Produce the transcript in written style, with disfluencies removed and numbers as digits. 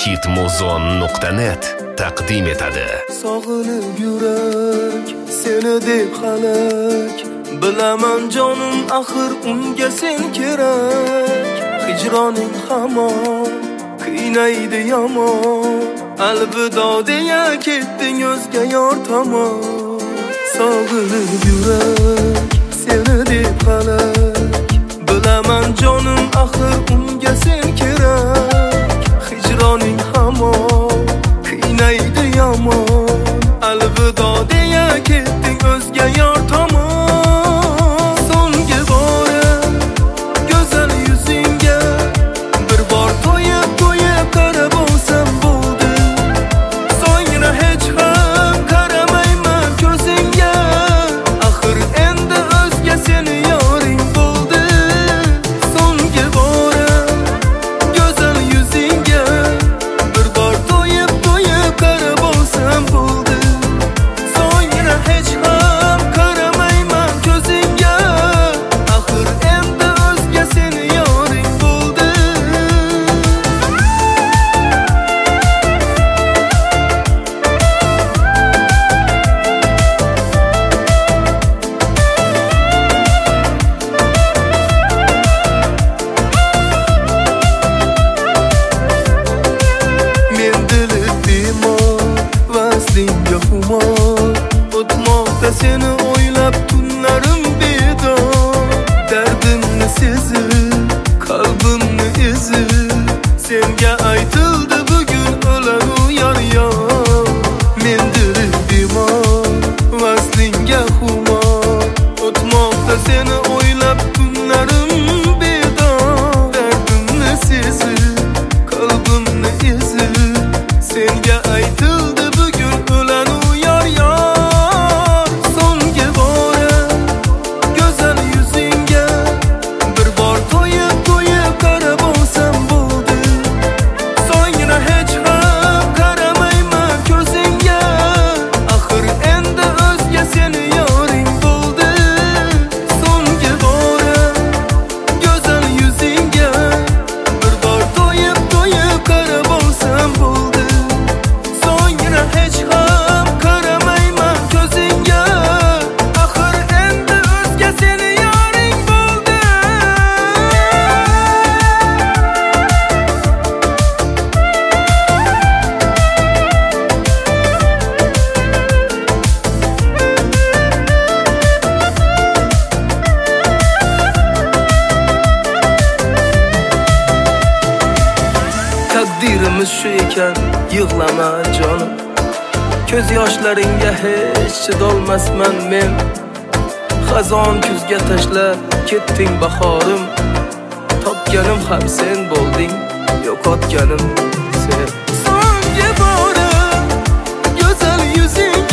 hitmuzon.net taqdim etadi. Sog'inib yurak seni deb halak, bilaman jonim axir unga sen kerak. Hijroning hamon qiynaydi yomon, alvido deya ketding o'zga yor tomon. Sog'inib yurak seni deb halak, bilaman jonim axir unga sen kerak. Hijroning hamon qiynaydi yomon, alvido deya ketding o'zga yor tomon. So'nggi bora go'zal yuzingga bir bor to'yib qarab olsam bo'ldi. So'ngra hech ham qaramayman ko'zingga, axir endi o'zga seni yoring bo'ldi. So'nggi bora go'zal yuzingga bir bor to'yib qarab olsam bo'ldi. So'ngra hech ham qaramayman ko'zingga, axir endi o'zga seni yoring bo'ldi. Men dili bemor, vaslingga xumor, o'tmoqda seni o'ylab tunlarim bedor. Dardimni sezib, qalbimni ezib, senga aytildi bugun o'lanu yor. Men dili bemor, vaslingga xumor, o'tmoqda seni o'ylab tunlarim bedor. Dardimni sezib, qalbimni ezib, senga aytildi bugun o'lanu yor. So'nggi bora go'zal yuzingga bir bor to'yib qarab olsam bo'ldi. So'ngra hech ham qaramayman ko'zingga, axir endi o'zga seni yoring bo'ldi. So'nggi bora go'zal yuzingga bir bor to'yib qarab olsam bo'ldi. So'ngra hech ham qaramayman ko'zingga, axir endi o'zga seni yoring bo'ldi. Taqdirimiz shu ekan, yig'lama jonim. Ko'z yoshlaringga hech chidolmasman men. Xazon kuzga tashlab ketding bahorim. Topganim ham sen bo'lding, yo'qotganim sen. So'nggi bora go'zal yuzing